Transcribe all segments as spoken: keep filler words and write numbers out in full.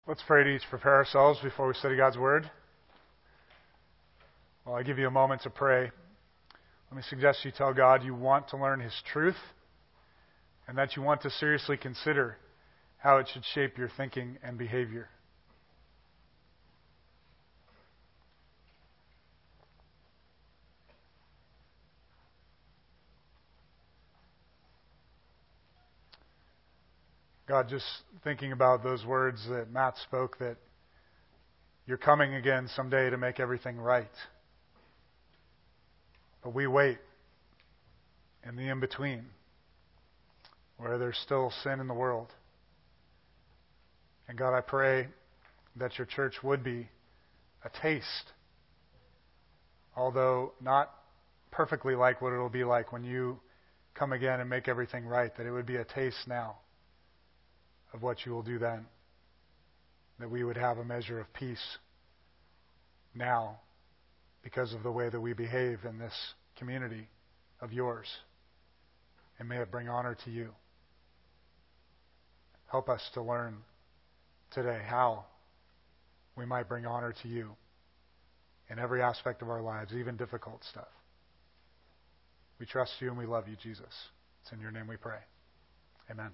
Let's pray to each prepare ourselves before we study God's Word. While I give you a moment to pray, let me suggest you tell God you want to learn His truth and that you want to seriously consider how it should shape your thinking and behavior. God, just thinking about those words that Matt spoke, that you're coming again someday to make everything right. But we wait in the in-between, where there's still sin in the world. And God, I pray that your church would be a taste, although not perfectly like what it'll be like when you come again and make everything right, that it would be a taste now of what you will do then, that we would have a measure of peace now because of the way that we behave in this community of yours, and may it bring honor to you. Help us to learn today how we might bring honor to you in every aspect of our lives, even difficult stuff. We trust you and we love you, Jesus. It's in your name we pray. Amen.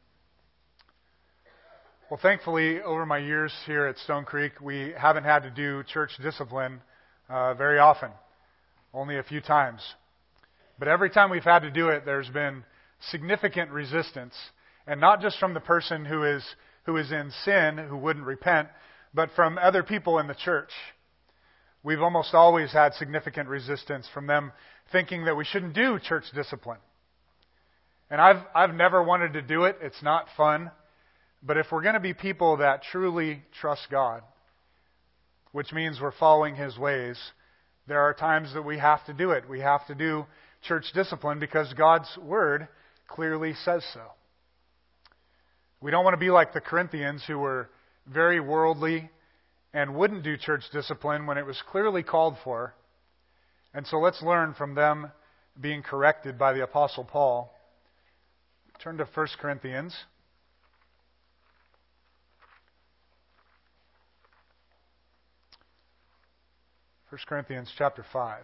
Well, thankfully, over my years here at Stone Creek, we haven't had to do church discipline uh, very often, only a few times. But every time we've had to do it, there's been significant resistance, and not just from the person who is who is in sin, who wouldn't repent, but from other people in the church. We've almost always had significant resistance from them thinking that we shouldn't do church discipline. And I've I've never wanted to do it. It's not fun. But if we're going to be people that truly trust God, which means we're following His ways, there are times that we have to do it. We have to do church discipline because God's Word clearly says so. We don't want to be like the Corinthians, who were very worldly and wouldn't do church discipline when it was clearly called for. And so let's learn from them being corrected by the Apostle Paul. Turn to First Corinthians. First Corinthians chapter five.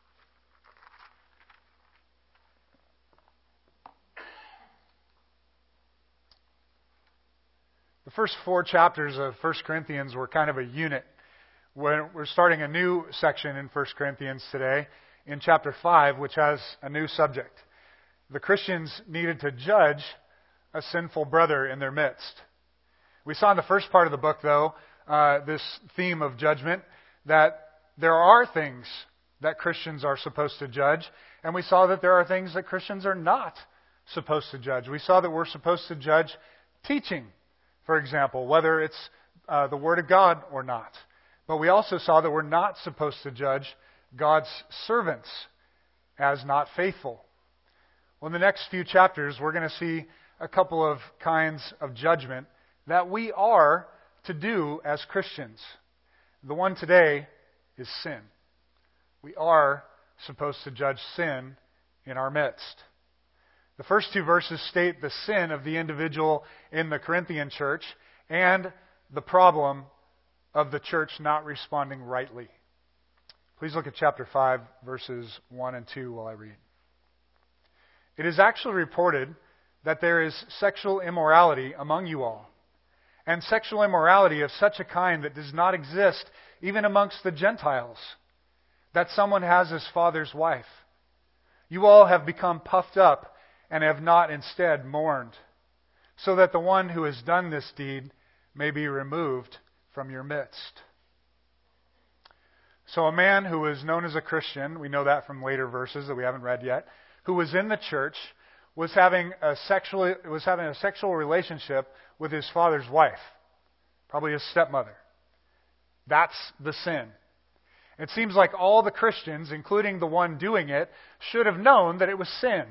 The first four chapters of First Corinthians were kind of a unit. We're starting a new section in First Corinthians today, in chapter five, which has a new subject. The Christians needed to judge a sinful brother in their midst. We saw in the first part of the book, though, uh, this theme of judgment, that there are things that Christians are supposed to judge, and we saw that there are things that Christians are not supposed to judge. We saw that we're supposed to judge teaching, for example, whether it's uh, the Word of God or not. But we also saw that we're not supposed to judge God's servants as not faithful. Well, in the next few chapters, we're going to see a couple of kinds of judgment that we are to do as Christians. The one today is sin. We are supposed to judge sin in our midst. The first two verses state the sin of the individual in the Corinthian church and the problem of the church not responding rightly. Please look at chapter five, verses one and two while I read. It is actually reported that there is sexual immorality among you all, and sexual immorality of such a kind that does not exist even amongst the Gentiles, that someone has his father's wife. You all have become puffed up and have not instead mourned, so that the one who has done this deed may be removed from your midst. So a man who was known as a Christian, we know that from later verses that we haven't read yet, who was in the church, was having a sexual was having a sexual relationship with his father's wife, probably his stepmother. That's the sin. It seems like all the Christians, including the one doing it, should have known that it was sin.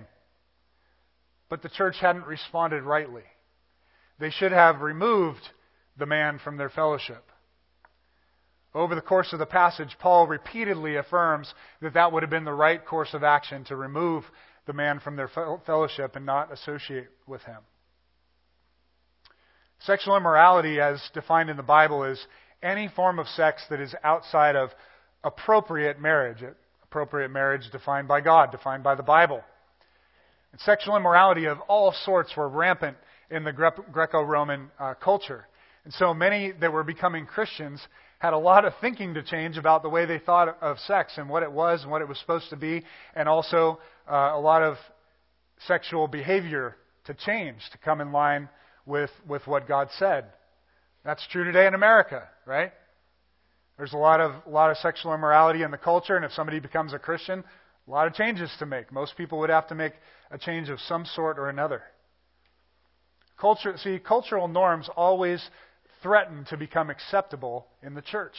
But the church hadn't responded rightly. They should have removed the man from their fellowship. Over the course of the passage, Paul repeatedly affirms that that would have been the right course of action, to remove the man from their fellowship and not associate with him. Sexual immorality, as defined in the Bible, is any form of sex that is outside of appropriate marriage. Appropriate marriage defined by God, defined by the Bible. And sexual immorality of all sorts were rampant in the Gre- Greco-Roman uh, culture. And so many that were becoming Christians had a lot of thinking to change about the way they thought of sex and what it was and what it was supposed to be, and also uh, a lot of sexual behavior to change, to come in line with, with what God said. That's true today in America, right? There's a lot of a lot of sexual immorality in the culture, and if somebody becomes a Christian, a lot of changes to make. Most people would have to make a change of some sort or another. Culture, see, cultural norms always threaten to become acceptable in the church.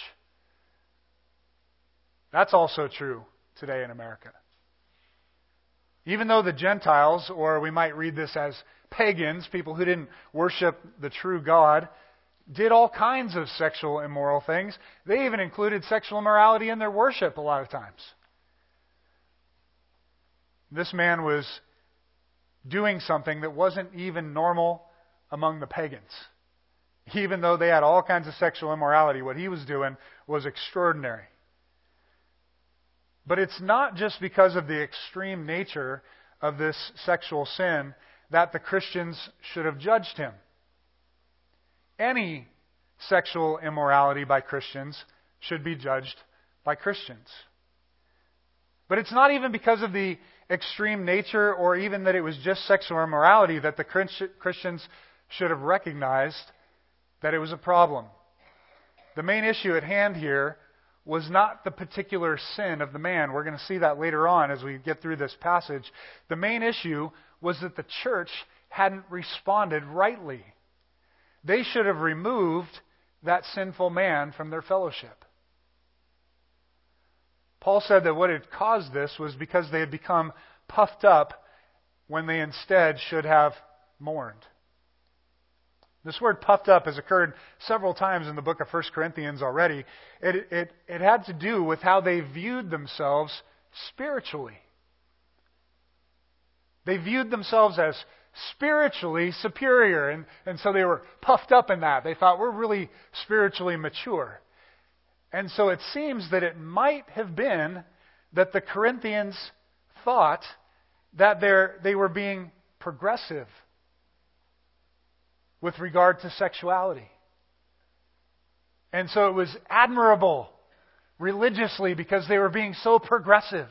That's also true today in America. Even though the Gentiles, or we might read this as pagans, people who didn't worship the true God, did all kinds of sexual immoral things, they even included sexual immorality in their worship a lot of times. This man was doing something that wasn't even normal among the pagans. Even though they had all kinds of sexual immorality, what he was doing was extraordinary. But it's not just because of the extreme nature of this sexual sin that the Christians should have judged him. Any sexual immorality by Christians should be judged by Christians. But it's not even because of the extreme nature or even that it was just sexual immorality that the Christians should have recognized that it was a problem. The main issue at hand here was not the particular sin of the man. We're going to see that later on as we get through this passage. The main issue was that the church hadn't responded rightly. They should have removed that sinful man from their fellowship. Paul said that what had caused this was because they had become puffed up when they instead should have mourned. This word puffed up has occurred several times in the book of First Corinthians already. It, it, it had to do with how they viewed themselves spiritually. They viewed themselves as spiritually superior, and, and so they were puffed up in that. They thought, we're really spiritually mature. And so it seems that it might have been that the Corinthians thought that they're, they were being progressive with regard to sexuality. And so it was admirable religiously because they were being so progressive.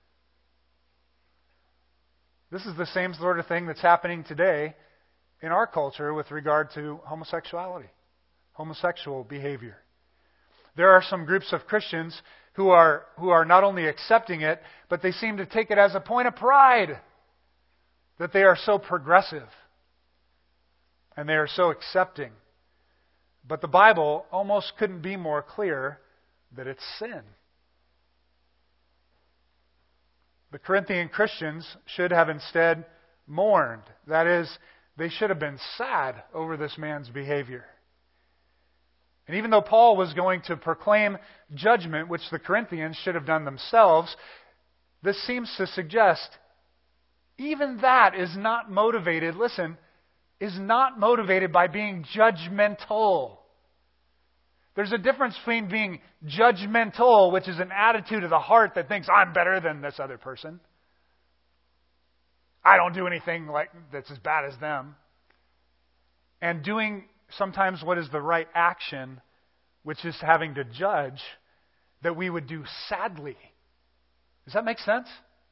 This is the same sort of thing that's happening today in our culture with regard to homosexuality, homosexual behavior. There are some groups of Christians who are who are not only accepting it, but they seem to take it as a point of pride that they are so progressive. And they are so accepting. But the Bible almost couldn't be more clear that it's sin. The Corinthian Christians should have instead mourned. That is, they should have been sad over this man's behavior. And even though Paul was going to proclaim judgment, which the Corinthians should have done themselves, this seems to suggest even that is not motivated, listen, is not motivated by being judgmental. There's a difference between being judgmental, which is an attitude of the heart that thinks, I'm better than this other person. I don't do anything like that's as bad as them. And doing sometimes what is the right action, which is having to judge, that we would do sadly. Does that make sense?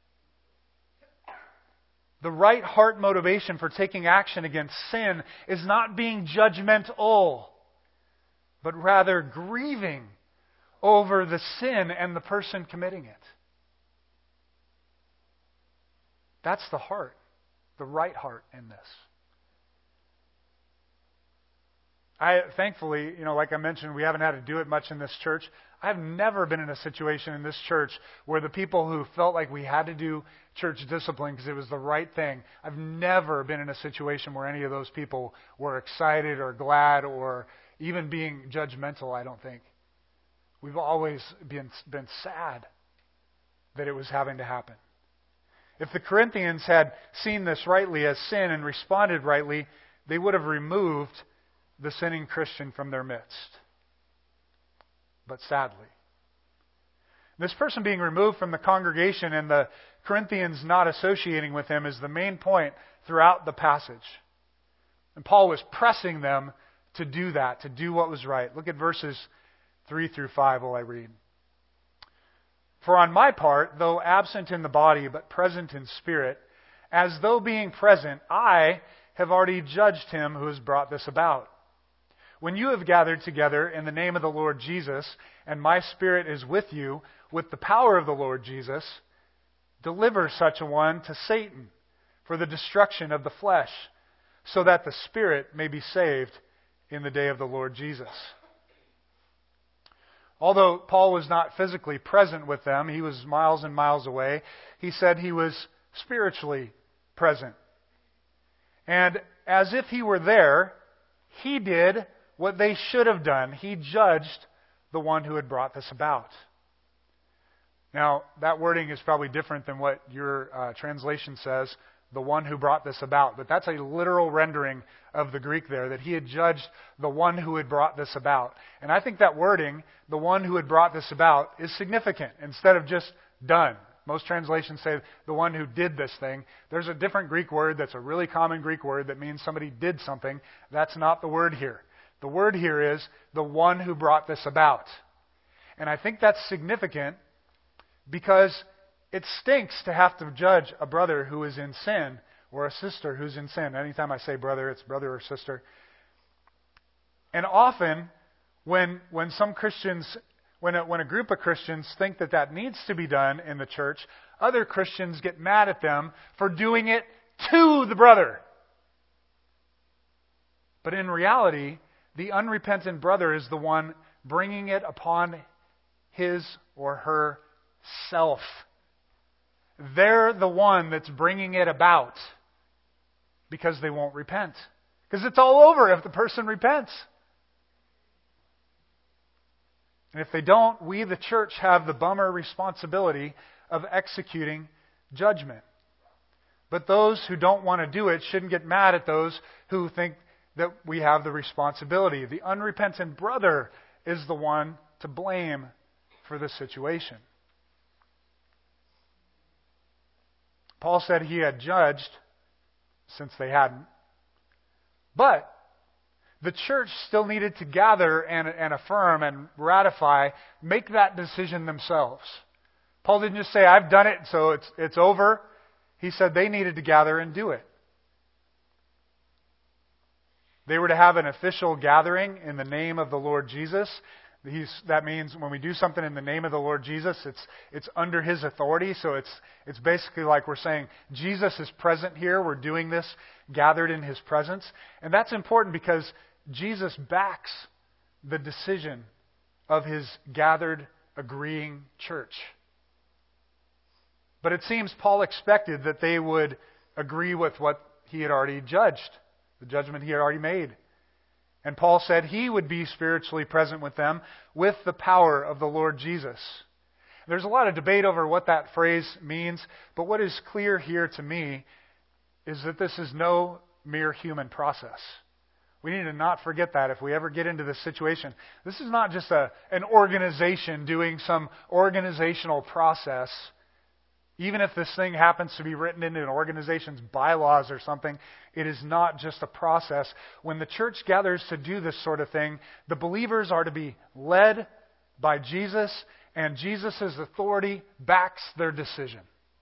The right heart motivation for taking action against sin is not being judgmental, but rather grieving over the sin and the person committing it. That's the heart, the right heart in this. I thankfully, you know, like I mentioned, we haven't had to do it much in this church. I've never been in a situation in this church where the people who felt like we had to do church discipline because it was the right thing, I've never been in a situation where any of those people were excited or glad or even being judgmental, I don't think. We've always been, been sad that it was having to happen. If the Corinthians had seen this rightly as sin and responded rightly, they would have removed the sinning Christian from their midst. But sadly, this person being removed from the congregation and the Corinthians not associating with him is the main point throughout the passage. And Paul was pressing them to do that, to do what was right. Look at verses three through five while I read. For on my part, though absent in the body, but present in spirit, as though being present, I have already judged him who has brought this about. When you have gathered together in the name of the Lord Jesus, and my spirit is with you, with the power of the Lord Jesus, deliver such a one to Satan for the destruction of the flesh, so that the spirit may be saved in the day of the Lord Jesus. Although Paul was not physically present with them, he was miles and miles away, he said he was spiritually present. And as if he were there, he did what they should have done. He judged the one who had brought this about. Now, that wording is probably different than what your uh, translation says, the one who brought this about. But that's a literal rendering of the Greek there, that he had judged the one who had brought this about. And I think that wording, the one who had brought this about, is significant instead of just done. Most translations say the one who did this thing. There's a different Greek word that's a really common Greek word that means somebody did something. That's not the word here. The word here is the one who brought this about. And I think that's significant because it stinks to have to judge a brother who is in sin or a sister who's in sin. Anytime I say brother, it's brother or sister. And often, when when some Christians, when a, when a group of Christians think that that needs to be done in the church, other Christians get mad at them for doing it to the brother. But in reality, the unrepentant brother is the one bringing it upon his or her self. They're the one that's bringing it about because they won't repent. Because it's all over if the person repents. And if they don't, we, the church, have the bummer responsibility of executing judgment. But those who don't want to do it shouldn't get mad at those who think that we have the responsibility. The unrepentant brother is the one to blame for the situation. Paul said he had judged since they hadn't. But the church still needed to gather and, and affirm and ratify, make that decision themselves. Paul didn't just say, I've done it, so it's it's over. He said they needed to gather and do it. They were to have an official gathering in the name of the Lord Jesus. He's, that means when we do something in the name of the Lord Jesus, it's it's under His authority. So it's it's basically like we're saying, Jesus is present here. We're doing this gathered in His presence. And that's important because Jesus backs the decision of His gathered, agreeing church. But it seems Paul expected that they would agree with what he had already judged, the judgment he had already made. And Paul said he would be spiritually present with them with the power of the Lord Jesus. There's a lot of debate over what that phrase means, but what is clear here to me is that this is no mere human process. We need to not forget that if we ever get into this situation. This is not just a, an organization doing some organizational process. Even if this thing happens to be written into an organization's bylaws or something, it is not just a process. When the church gathers to do this sort of thing, the believers are to be led by Jesus, and Jesus' authority backs their decision.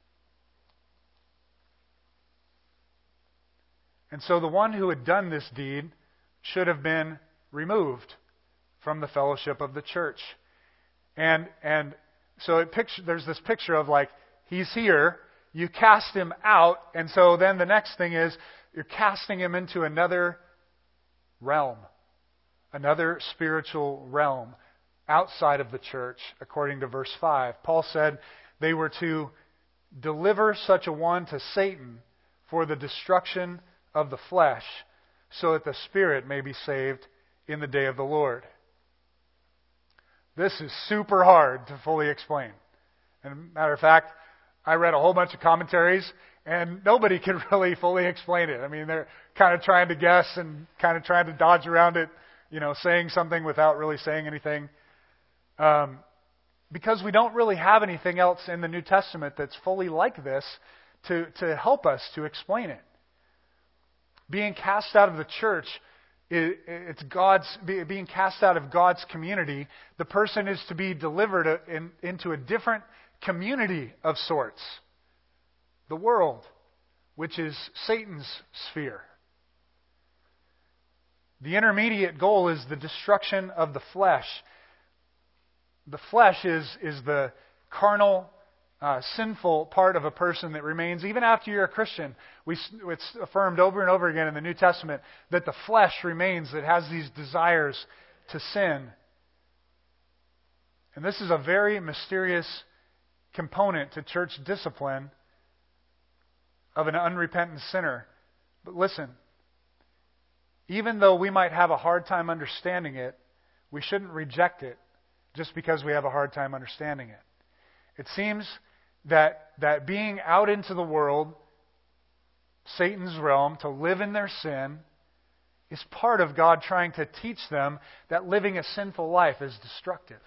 And so the one who had done this deed should have been removed from the fellowship of the church. And and so it picture, there's this picture of like, he's here, you cast him out, and so then the next thing is you're casting him into another realm, another spiritual realm outside of the church, according to verse five. Paul said they were to deliver such a one to Satan for the destruction of the flesh, so that the spirit may be saved in the day of the Lord. This is super hard to fully explain. And matter of fact, I read a whole bunch of commentaries, And nobody can really fully explain it. I mean, they're kind of trying to guess and kind of trying to dodge around it, you know, saying something without really saying anything. Um, because we don't really have anything else in the New Testament that's fully like this to, to help us to explain it. Being cast out of the church, it, it's God's being cast out of God's community. The person is to be delivered in, into a different community of sorts. The world, which is Satan's sphere. The intermediate goal is the destruction of the flesh. The flesh is, is the carnal, uh, sinful part of a person that remains even after you're a Christian. We, it's affirmed over and over again in the New Testament that the flesh remains, that has these desires to sin. And this is a very mysterious component to church discipline of an unrepentant sinner. But listen, even though we might have a hard time understanding it, we shouldn't reject it just because we have a hard time understanding it. It seems that that being out into the world, Satan's realm, to live in their sin, is part of God trying to teach them that living a sinful life is destructive.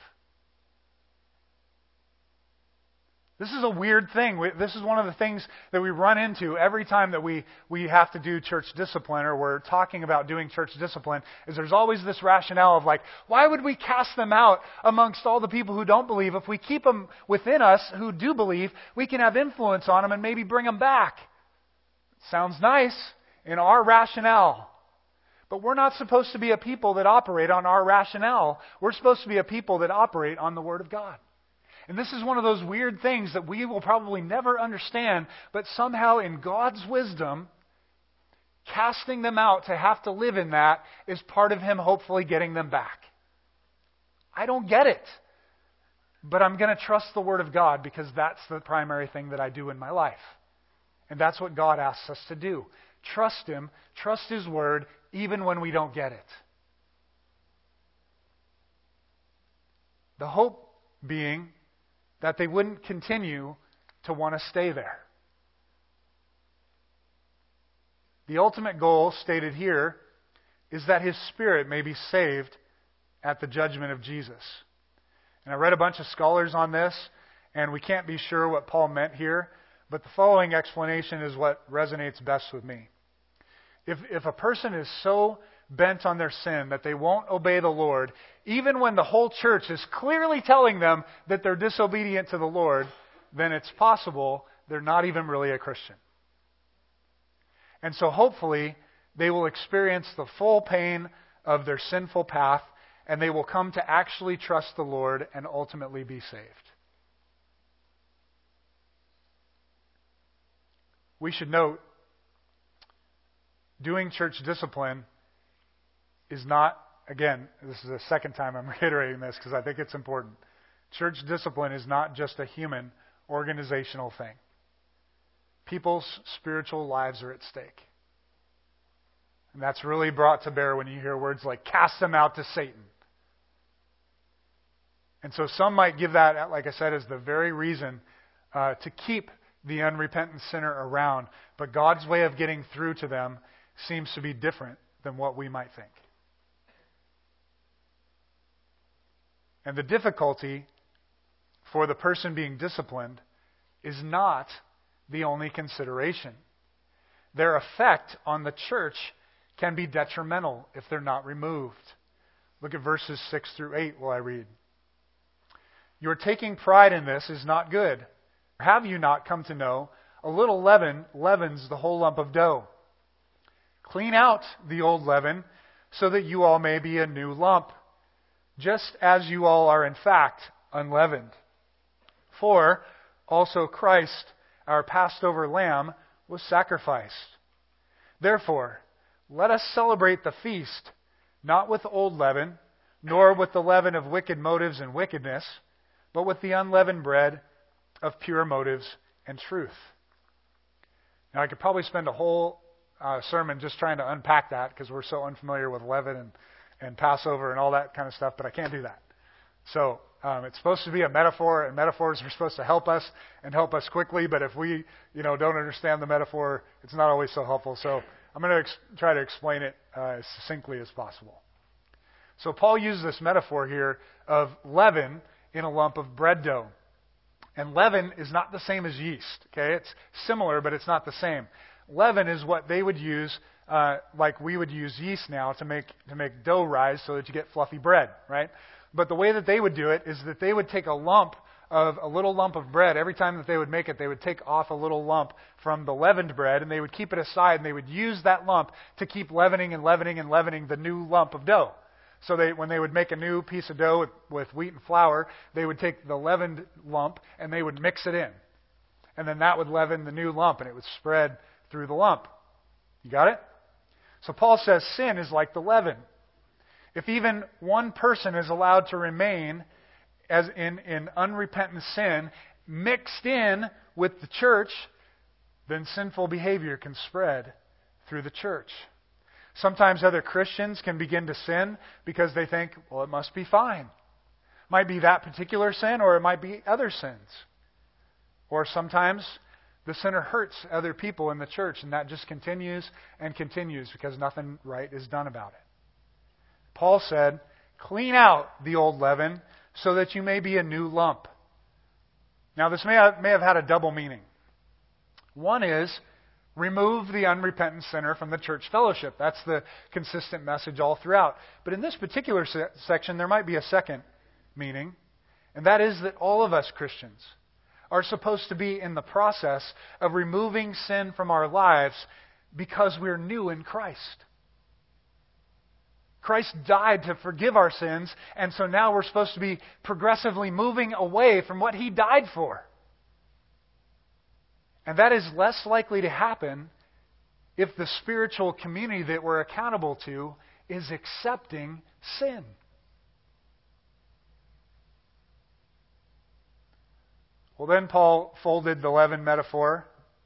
This is a weird thing. This is one of the things that we run into every time that we, we have to do church discipline, or we're talking about doing church discipline, is there's always this rationale of like, why would we cast them out amongst all the people who don't believe? If we keep them within us who do believe, we can have influence on them and maybe bring them back. Sounds nice in our rationale. But we're not supposed to be a people that operate on our rationale. We're supposed to be a people that operate on the Word of God. And this is one of those weird things that we will probably never understand, but somehow in God's wisdom, casting them out to have to live in that is part of Him hopefully getting them back. I don't get it. But I'm going to trust the Word of God because that's the primary thing that I do in my life. And that's what God asks us to do. Trust Him, trust His Word, even when we don't get it. The hope being that they wouldn't continue to want to stay there. The ultimate goal stated here is that His Spirit may be saved at the judgment of Jesus. And I read a bunch of scholars on this, and we can't be sure what Paul meant here, but the following explanation is what resonates best with me. If, if a person is so bent on their sin that they won't obey the Lord, even when the whole church is clearly telling them that they're disobedient to the Lord, then it's possible they're not even really a Christian. And so hopefully they will experience the full pain of their sinful path, and they will come to actually trust the Lord and ultimately be saved. We should note, doing church discipline is not, again, this is the second time I'm reiterating this because I think it's important. Church discipline is not just a human, organizational thing. People's spiritual lives are at stake. And that's really brought to bear when you hear words like, cast them out to Satan. And so some might give that, like I said, as the very reason uh, to keep the unrepentant sinner around. But God's way of getting through to them seems to be different than what we might think. And the difficulty for the person being disciplined is not the only consideration. Their effect on the church can be detrimental if they're not removed. Look at verses six through eight while I read. Your taking pride in this is not good. Have you not come to know a little leaven leavens the whole lump of dough? Clean out the old leaven so that you all may be a new lump, just as you all are in fact unleavened. For also Christ, our Passover lamb, was sacrificed. Therefore, let us celebrate the feast, not with old leaven, nor with the leaven of wicked motives and wickedness, but with the unleavened bread of pure motives and truth. Now, I could probably spend a whole uh, sermon just trying to unpack that because we're so unfamiliar with leaven and, and Passover and all that kind of stuff, but I can't do that. So Um, it's supposed to be a metaphor, and metaphors are supposed to help us and help us quickly. But if we, you know, don't understand the metaphor, it's not always so helpful. So I'm going to ex- try to explain it uh, as succinctly as possible. So Paul uses this metaphor here of leaven in a lump of bread dough. And leaven is not the same as yeast. Okay, it's similar, but it's not the same. Leaven is what they would use, uh, like we would use yeast now to make to make dough rise, so that you get fluffy bread, right? But the way that they would do it is that they would take a lump of a little lump of bread. Every time that they would make it, they would take off a little lump from the leavened bread, and they would keep it aside, and they would use that lump to keep leavening and leavening and leavening the new lump of dough. So they, when they would make a new piece of dough with, with wheat and flour, they would take the leavened lump and they would mix it in. And then that would leaven the new lump, and it would spread through the lump. You got it? So Paul says sin is like the leaven. If even one person is allowed to remain as in, in unrepentant sin, mixed in with the church, then sinful behavior can spread through the church. Sometimes other Christians can begin to sin because they think, well, it must be fine. Might be that particular sin, or it might be other sins. Or sometimes the sinner hurts other people in the church, and that just continues and continues because nothing right is done about it. Paul said, clean out the old leaven so that you may be a new lump. Now, this may have, may have had a double meaning. One is, remove the unrepentant sinner from the church fellowship. That's the consistent message all throughout. But in this particular se- section, there might be a second meaning, and that is that all of us Christians are supposed to be in the process of removing sin from our lives because we're new in Christ. Christ died to forgive our sins, and so now we're supposed to be progressively moving away from what He died for. And that is less likely to happen if the spiritual community that we're accountable to is accepting sin. Well, then Paul folded the leaven metaphor.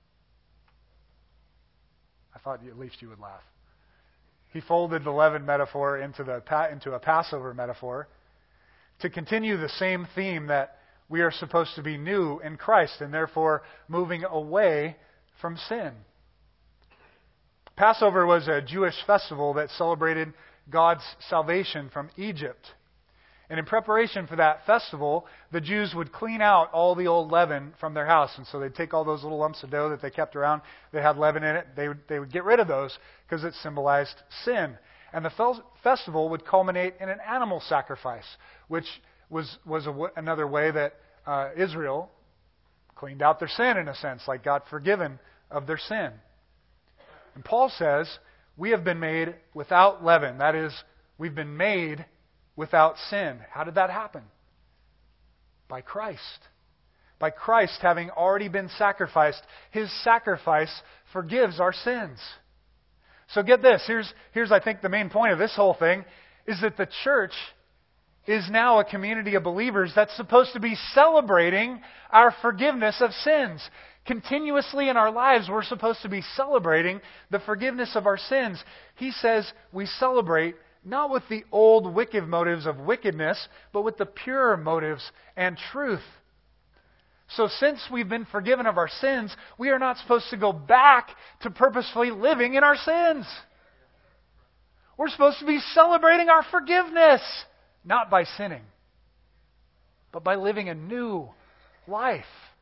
I thought at least you would laugh. He folded the leaven metaphor into the into a Passover metaphor to continue the same theme that we are supposed to be new in Christ and therefore moving away from sin. Passover was a Jewish festival that celebrated God's salvation from Egypt. And in preparation for that festival, the Jews would clean out all the old leaven from their house. And so they'd take all those little lumps of dough that they kept around that had leaven in it. They would, they would get rid of those because it symbolized sin. And the fel- festival would culminate in an animal sacrifice, which was, was a w- another way that uh, Israel cleaned out their sin, in a sense, like got forgiven of their sin. And Paul says, we have been made without leaven. That is, we've been made without sin. How did that happen? By Christ. By Christ having already been sacrificed. His sacrifice forgives our sins. So get this. Here's, here's I think, the main point of this whole thing, is that the church is now a community of believers that's supposed to be celebrating our forgiveness of sins. Continuously in our lives, we're supposed to be celebrating the forgiveness of our sins. He says we celebrate not with the old wicked motives of wickedness, but with the pure motives and truth. So since we've been forgiven of our sins, we are not supposed to go back to purposefully living in our sins. We're supposed to be celebrating our forgiveness, not by sinning, but by living a new life.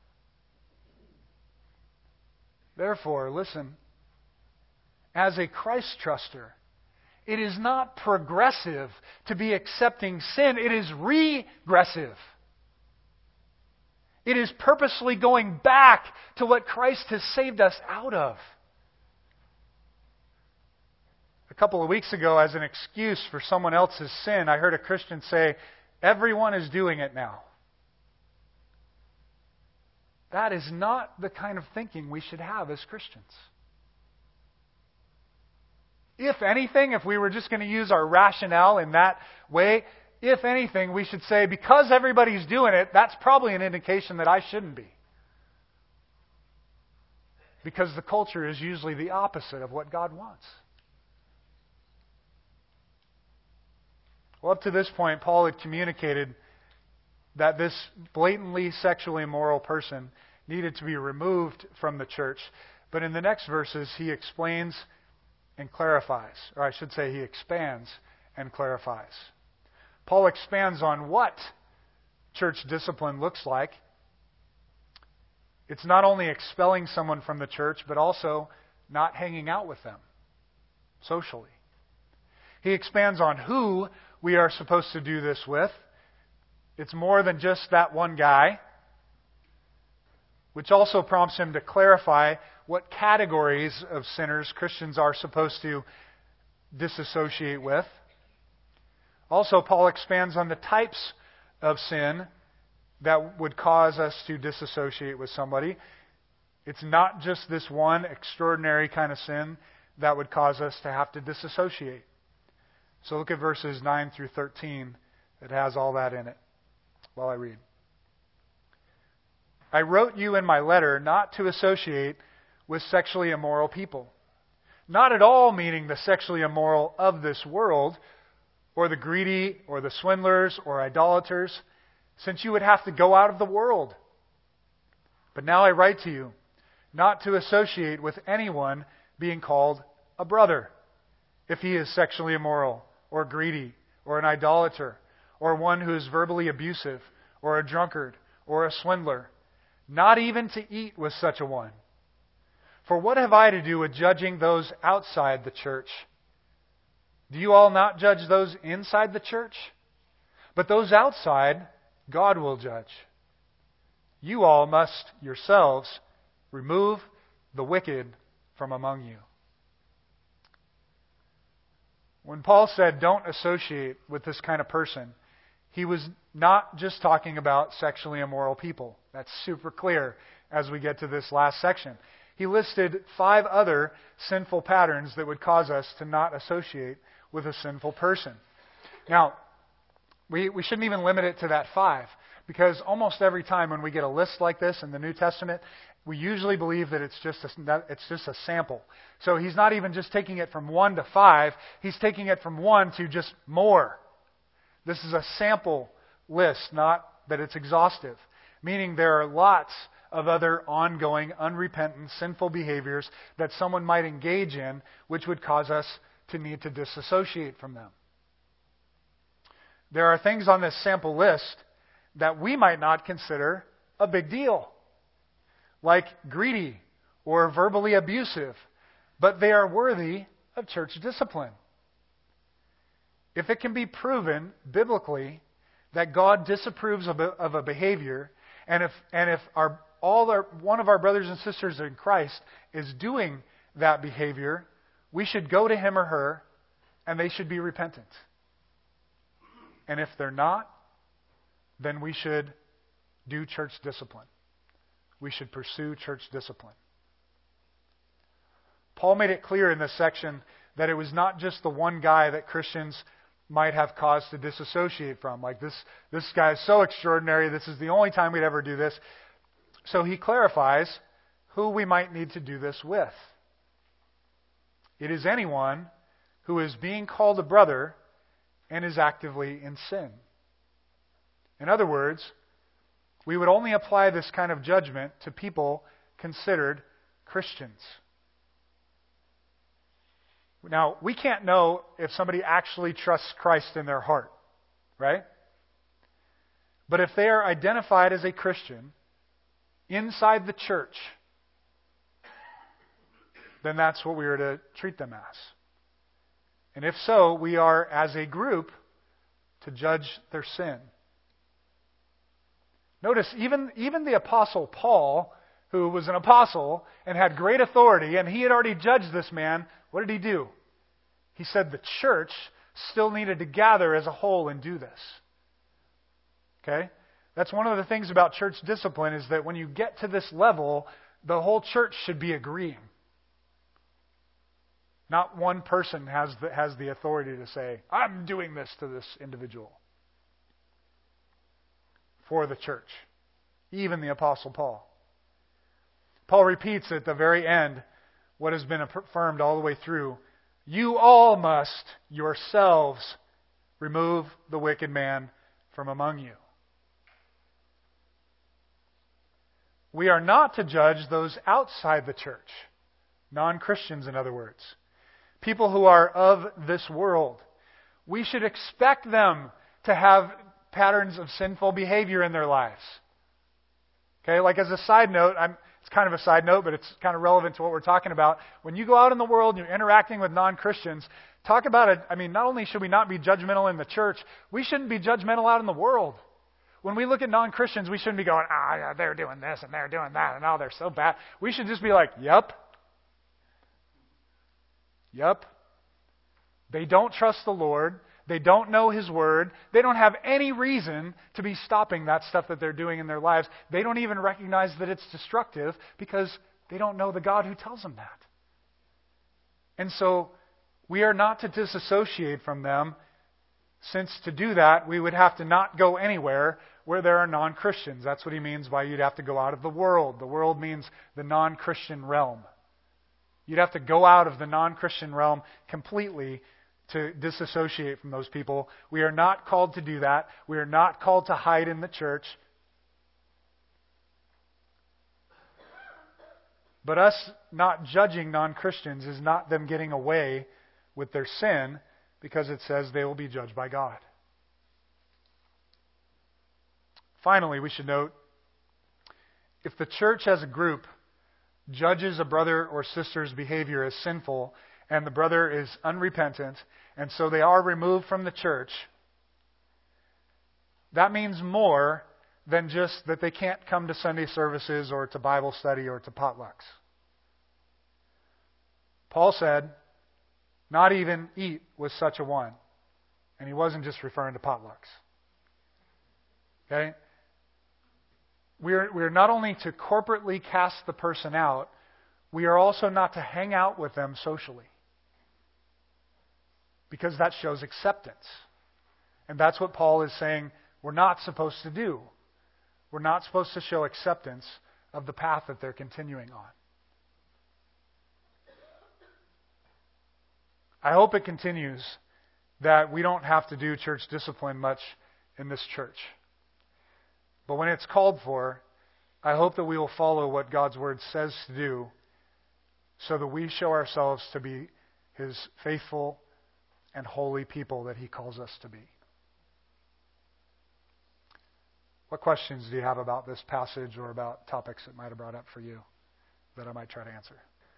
Therefore, listen, as a Christ truster, it is not progressive to be accepting sin. It is regressive. It is purposely going back to what Christ has saved us out of. A couple of weeks ago, as an excuse for someone else's sin, I heard a Christian say, everyone is doing it now. That is not the kind of thinking we should have as Christians. If anything, if we were just going to use our rationale in that way, if anything, we should say, because everybody's doing it, that's probably an indication that I shouldn't be. Because the culture is usually the opposite of what God wants. Well, up to this point, Paul had communicated that this blatantly sexually immoral person needed to be removed from the church. But in the next verses, he explains and clarifies, or I should say he expands and clarifies. Paul expands on what church discipline looks like. It's not only expelling someone from the church, but also not hanging out with them socially. He expands on who we are supposed to do this with. It's more than just that one guy, which also prompts him to clarify what categories of sinners Christians are supposed to disassociate with. Also, Paul expands on the types of sin that would cause us to disassociate with somebody. It's not just this one extraordinary kind of sin that would cause us to have to disassociate. So look at verses nine through thirteen. It has all that in it. While I read. I wrote you in my letter not to associate with sexually immoral people. Not at all meaning the sexually immoral of this world, or the greedy, or the swindlers, or idolaters, since you would have to go out of the world. But now I write to you, not to associate with anyone being called a brother, if he is sexually immoral, or greedy, or an idolater, or one who is verbally abusive, or a drunkard, or a swindler, not even to eat with such a one. For what have I to do with judging those outside the church? Do you all not judge those inside the church? But those outside, God will judge. You all must yourselves remove the wicked from among you. When Paul said, don't associate with this kind of person, he was not just talking about sexually immoral people. That's super clear as we get to this last section. He listed five other sinful patterns that would cause us to not associate with a sinful person. Now, we, we shouldn't even limit it to that five, because almost every time when we get a list like this in the New Testament, we usually believe that it's just a, that it's just a sample. So he's not even just taking it from one to five, he's taking it from one to just more. This is a sample list, not that it's exhaustive. Meaning there are lots of other ongoing, unrepentant, sinful behaviors that someone might engage in, which would cause us to need to disassociate from them. There are things on this sample list that we might not consider a big deal, like greedy or verbally abusive, but they are worthy of church discipline. If it can be proven biblically that God disapproves of a, of a behavior, and if and if our all our one of our brothers and sisters in Christ is doing that behavior, we should go to him or her, and they should be repentant. And if they're not, then we should do church discipline. We should pursue church discipline. Paul made it clear in this section that it was not just the one guy that Christians might have cause to disassociate from. Like this, this guy is so extraordinary, this is the only time we'd ever do this. So he clarifies who we might need to do this with. It is anyone who is being called a brother and is actively in sin. In other words, we would only apply this kind of judgment to people considered Christians. Now, we can't know if somebody actually trusts Christ in their heart, right? But if they are identified as a Christian inside the church, then that's what we are to treat them as. And if so, we are, as a group, to judge their sin. Notice, even, even the Apostle Paul, who was an apostle and had great authority, and he had already judged this man, what did he do? He said the church still needed to gather as a whole and do this. Okay? That's one of the things about church discipline, is that when you get to this level, the whole church should be agreeing. Not one person has the, has the authority to say, I'm doing this to this individual. For the church. Even the Apostle Paul. Paul repeats at the very end what has been affirmed all the way through. You all must yourselves remove the wicked man from among you. we are not to judge those outside the church. Non-Christians, in other words. People who are of this world. We should expect them to have patterns of sinful behavior in their lives. Okay, like as a side note, I'm, it's kind of a side note, but it's kind of relevant to what we're talking about. When you go out in the world and you're interacting with non-Christians, talk about it. I mean, not only should we not be judgmental in the church, we shouldn't be judgmental out in the world. When we look at non-Christians, we shouldn't be going, ah, yeah, they're doing this and they're doing that, and oh, they're so bad. We should just be like, yep. Yep. They don't trust the Lord. They don't know His Word. They don't have any reason to be stopping that stuff that they're doing in their lives. They don't even recognize that it's destructive because they don't know the God who tells them that. And so we are not to disassociate from them, since to do that, we would have to not go anywhere where there are non-Christians. That's what he means by you'd have to go out of the world. The world means the non-Christian realm. You'd have to go out of the non-Christian realm completely to disassociate from those people. We are not called to do that. We are not called to hide in the church. But us not judging non-Christians is not them getting away with their sin, because it says they will be judged by God. Finally, we should note, if the church as a group judges a brother or sister's behavior as sinful, and the brother is unrepentant, and so they are removed from the church, that means more than just that they can't come to Sunday services or to Bible study or to potlucks. Paul said, not even eat with such a one. And he wasn't just referring to potlucks. Okay? We're, we're not only to corporately cast the person out, we are also not to hang out with them socially. Because that shows acceptance. And that's what Paul is saying we're not supposed to do. We're not supposed to show acceptance of the path that they're continuing on. I hope it continues that we don't have to do church discipline much in this church. But when it's called for, I hope that we will follow what God's Word says to do so that we show ourselves to be His faithful and holy people that He calls us to be. What questions do you have about this passage or about topics that might have brought up for you that I might try to answer?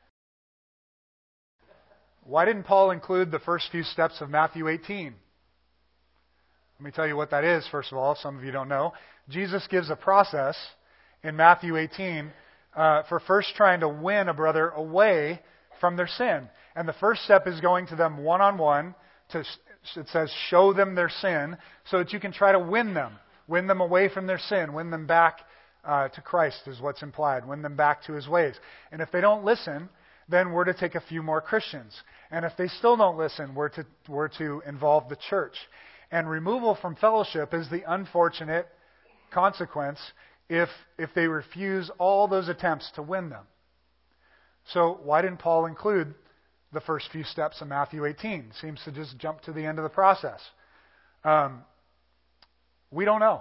Why didn't Paul include the first few steps of Matthew eighteen? Let me tell you what that is, first of all, if some of you don't know. Jesus gives a process in Matthew eighteen uh, for first trying to win a brother away from their sin. And the first step is going to them one-on-one to, it says, show them their sin so that you can try to win them. Win them away from their sin. Win them back uh, to Christ is what's implied. Win them back to His ways. And if they don't listen, then we're to take a few more Christians. And if they still don't listen, we're to, we're to involve the church. And removal from fellowship is the unfortunate consequence if, if they refuse all those attempts to win them. So why didn't Paul include the first few steps of Matthew eighteen? Seems to just jump to the end of the process. Um, we don't know.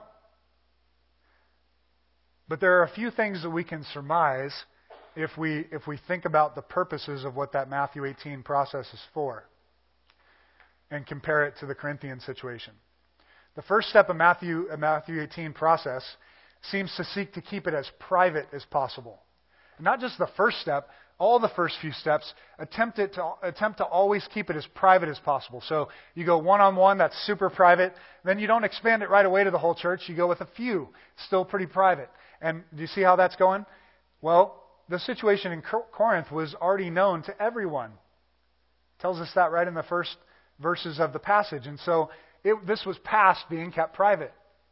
But there are a few things that we can surmise if we if we think about the purposes of what that Matthew eighteen process is for and compare it to the Corinthian situation. The first step of Matthew uh, Matthew eighteen process seems to seek to keep it as private as possible. And not just the first step, all the first few steps attempt it to attempt to always keep it as private as possible. So you go one-on-one, that's super private. Then you don't expand it right away to the whole church. You go with a few, still pretty private. And do you see how that's going? Well, the situation in Corinth was already known to everyone. It tells us that right in the first verses of the passage. And so it, this was past being kept private.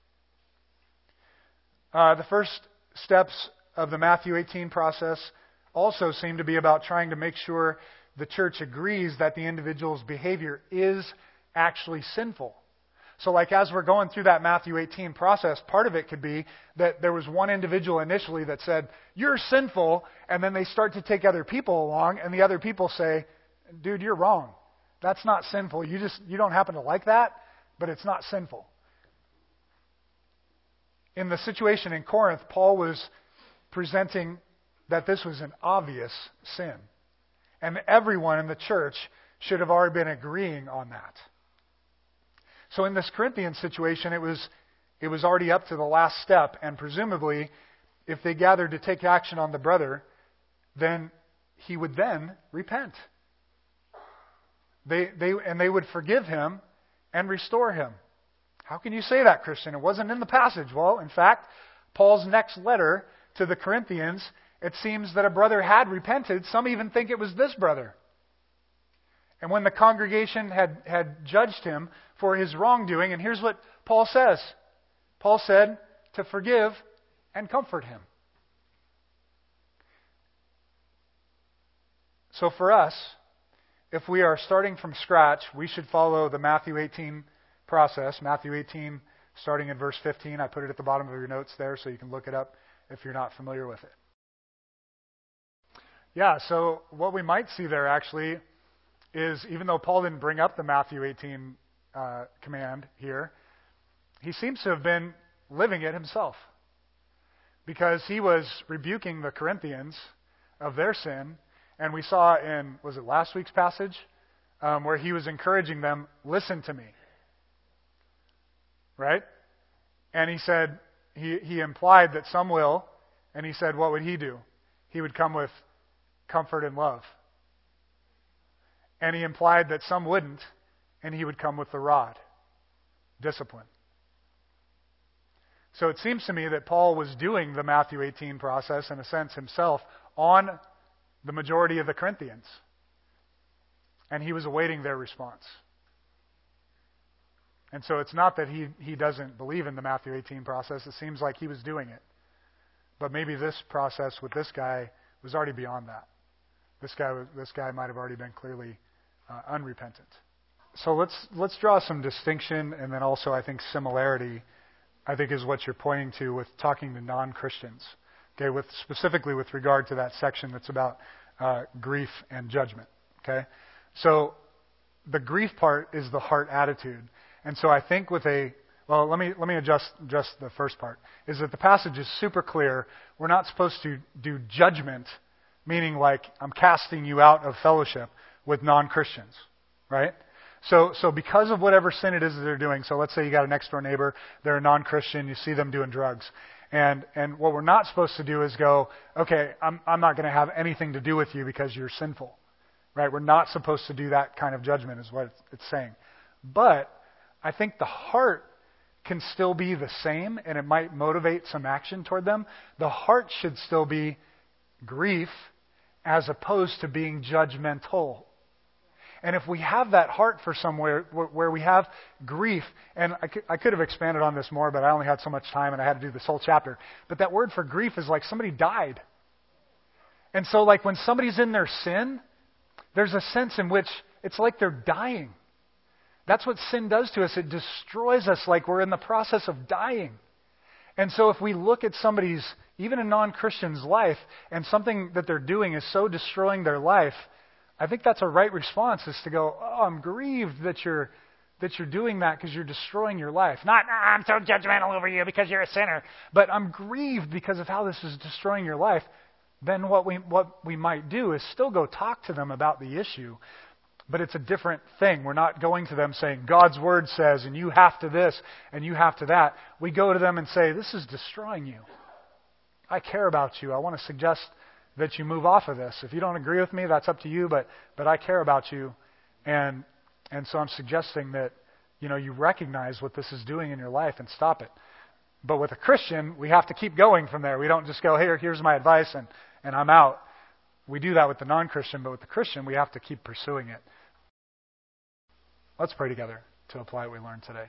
Uh, the first steps of the Matthew eighteen process also seem to be about trying to make sure the church agrees that the individual's behavior is actually sinful. So like as we're going through that Matthew eighteen process, part of it could be that there was one individual initially that said, you're sinful, and then they start to take other people along, and the other people say, dude, you're wrong. That's not sinful. You just you don't happen to like that, but it's not sinful. In the situation in Corinth, Paul was presenting that this was an obvious sin. And everyone in the church should have already been agreeing on that. So in this Corinthian situation, it was it was already up to the last step, and presumably, if they gathered to take action on the brother, then he would then repent. They they and they would forgive him and restore him. How can you say that, Christian? It wasn't in the passage. Well, in fact, Paul's next letter to the Corinthians, it seems that a brother had repented. Some even think it was this brother. And when the congregation had, had judged him for his wrongdoing, and here's what Paul says. Paul said to forgive and comfort him. So for us, if we are starting from scratch, we should follow the Matthew eighteen process. Matthew eighteen, starting in verse fifteen. I put it at the bottom of your notes there so you can look it up if you're not familiar with it. Yeah, so what we might see there actually is, even though Paul didn't bring up the Matthew eighteen uh, command here, he seems to have been living it himself. Because he was rebuking the Corinthians of their sin. And we saw in, was it last week's passage? Um, where he was encouraging them, listen to me. Right? And he said, he, he implied that some will. And he said, what would he do? He would come with comfort and love. And he implied that some wouldn't. And he would come with the rod. Discipline. So it seems to me that Paul was doing the Matthew eighteen process, in a sense, himself, on the majority of the Corinthians. And he was awaiting their response. And so it's not that he, he doesn't believe in the Matthew eighteen process. It seems like he was doing it. But maybe this process with this guy was already beyond that. This guy, this guy might have already been clearly uh, unrepentant. So let's let's draw some distinction, and then also I think similarity, I think, is what you're pointing to with talking to non-Christians. Okay, with specifically with regard to that section that's about uh, grief and judgment. Okay, so the grief part is the heart attitude, and so I think with a well, let me let me adjust adjust the first part. Is that the passage is super clear. We're not supposed to do judgment, meaning like I'm casting you out of fellowship with non-Christians, right? So, so because of whatever sin it is that they're doing, so let's say you got a next door neighbor, they're a non-Christian, you see them doing drugs. And, and what we're not supposed to do is go, okay, I'm, I'm not going to have anything to do with you because you're sinful. Right? We're not supposed to do that kind of judgment is what it's, it's saying. But I think the heart can still be the same, and it might motivate some action toward them. The heart should still be grief as opposed to being judgmental. And if we have that heart for somewhere where we have grief, and I could, I could have expanded on this more, but I only had so much time and I had to do this whole chapter. But that word for grief is like somebody died. And so like when somebody's in their sin, there's a sense in which it's like they're dying. That's what sin does to us. It destroys us like we're in the process of dying. And so if we look at somebody's, even a non-Christian's life, and something that they're doing is so destroying their life, I think that's a right response, is to go, oh, I'm grieved that you're that you're doing that because you're destroying your life. Not, oh, I'm so judgmental over you because you're a sinner. But I'm grieved because of how this is destroying your life. Then what we what we might do is still go talk to them about the issue. But it's a different thing. We're not going to them saying, God's word says, and you have to this, and you have to that. We go to them and say, this is destroying you. I care about you. I want to suggest that you move off of this. If you don't agree with me, that's up to you, but but I care about you. And and so I'm suggesting that, you know, you recognize what this is doing in your life and stop it. But with a Christian, we have to keep going from there. We don't just go, here, here's my advice, and, and I'm out. We do that with the non-Christian, but with the Christian, we have to keep pursuing it. Let's pray together to apply what we learned today.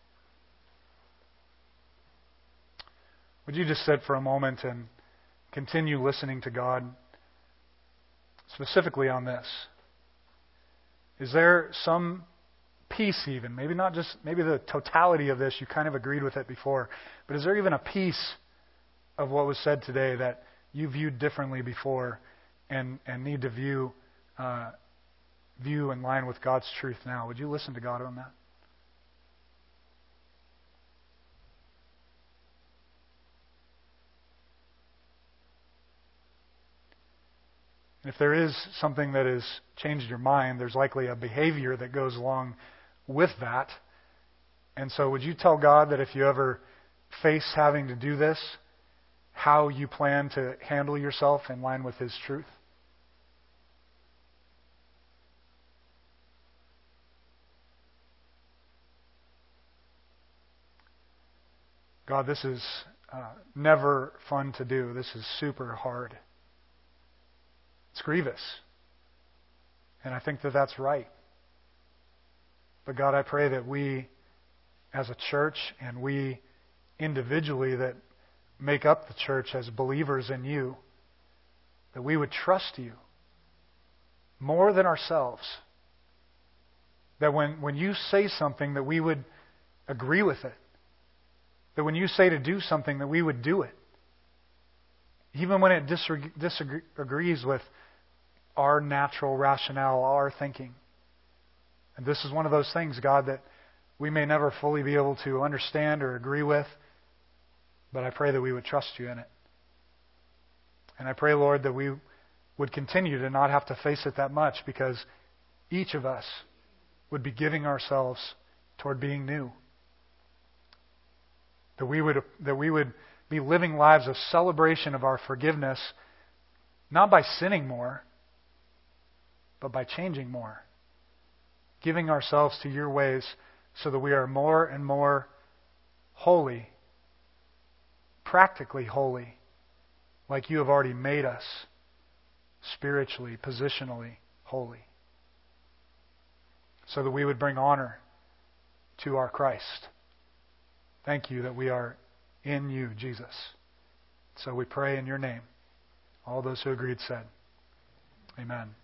Would you just sit for a moment and continue listening to God, specifically on this? Is there some piece even, maybe not just, maybe the totality of this, you kind of agreed with it before, but is there even a piece of what was said today that you viewed differently before and, and need to view uh, view in line with God's truth now? Would you listen to God on that? If there is something that has changed your mind, there's likely a behavior that goes along with that. And so would you tell God that if you ever face having to do this, how you plan to handle yourself in line with His truth? God, this is uh, never fun to do. This is super hard. It's grievous. And I think that that's right. But God, I pray that we as a church and we individually that make up the church as believers in You, that we would trust You more than ourselves. That when, when You say something, that we would agree with it. That when You say to do something, that we would do it. Even when it disag- disagrees with our natural rationale, our thinking. And this is one of those things, God, that we may never fully be able to understand or agree with, but I pray that we would trust You in it. And I pray, Lord, that we would continue to not have to face it that much, because each of us would be giving ourselves toward being new. That we would that we would be living lives of celebration of our forgiveness, not by sinning more, but by changing more. Giving ourselves to Your ways so that we are more and more holy, practically holy, like You have already made us, spiritually, positionally holy. So that we would bring honor to our Christ. Thank You that we are in You, Jesus. So we pray in Your name. All those who agreed said, Amen.